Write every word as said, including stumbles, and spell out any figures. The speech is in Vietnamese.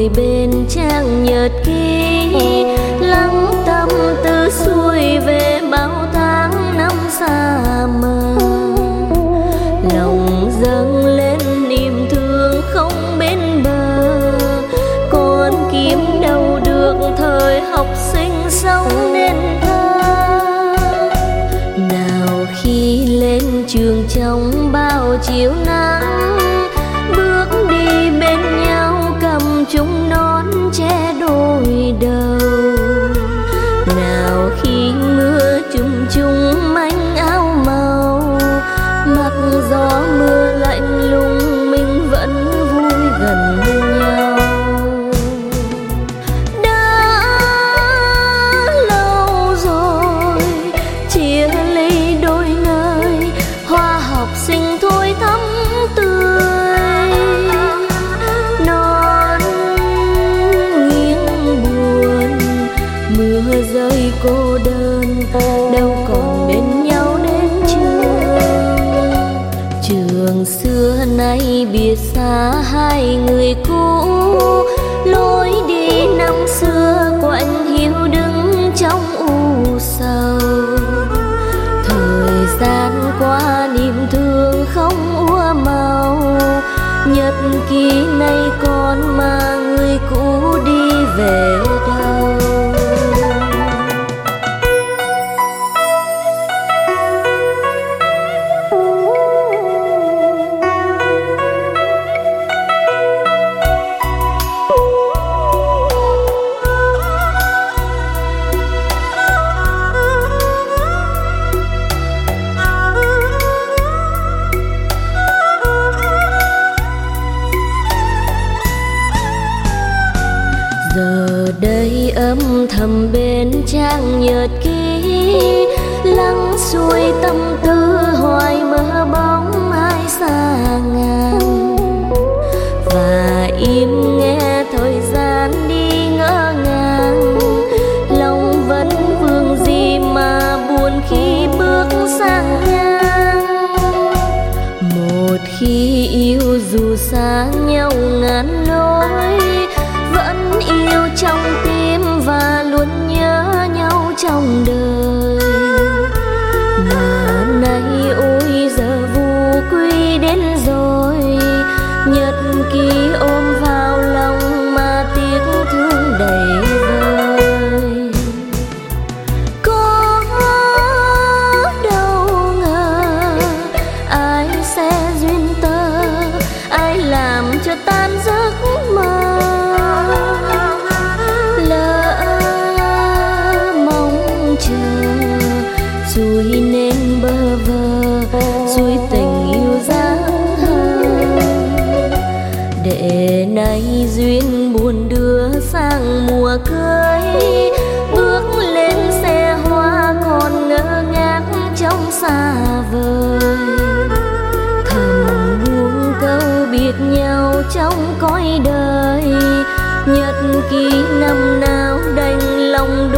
ngồi bên trang nhật ký, lắng tâm tư xuôi về bao tháng năm xa mờ. Lòng dâng lên niềm thương không bên bờ, con kiếm đâu được thời học sinh sống nên thơ. Nào khi lên trường trong bao chiều nắng, bước đi bên nhau cầm chung nón che đôi đầu. Nào khi mưa trùng trùng manh áo màu, mặc gió mưa lạnh lùng mình vẫn vui gần nhau. Đã lâu rồi chia ly đôi nơi, hoa học sinh thôi thắm tươi. Non nghiêng buồn, mưa rơi cô đơn, đâu còn bên nhau đến trường. Trường xưa nay biệt xa hai người cũ, lối đi năm xưa quạnh hiu đứng trong u sầu. Thời gian qua niềm thương không úa màu, nhật ký nay còn mà người cũ đi về đâu. Giờ đây âm thầm bên trang nhật ký, lắng xuôi tâm tư hoài mơ bóng ai xa ngàn. Và im nghe thời gian đi ngỡ ngàng, lòng vẫn vương gì mà buồn khi bước sang ngang. Một khi yêu dù xa nhau ngàn lối, vẫn yêu trong tim và luôn nhớ nhau trong đời. Mà nay ôi giờ vu quy đến rồi, nhật ký ôm vào lòng mà tiếc thương đầy vơi. Có đâu ngờ ai sẽ duyên tơ, ai làm cho tan giấc mơ. Rồi nên bơ vơ, rồi tình yêu dáng hờ. Để nay duyên buồn đưa sang mùa cưới, bước lên xe hoa còn ngơ ngác trong xa vời. Thầm buông câu biệt nhau trong cõi đời, nhật ký năm nào đành lòng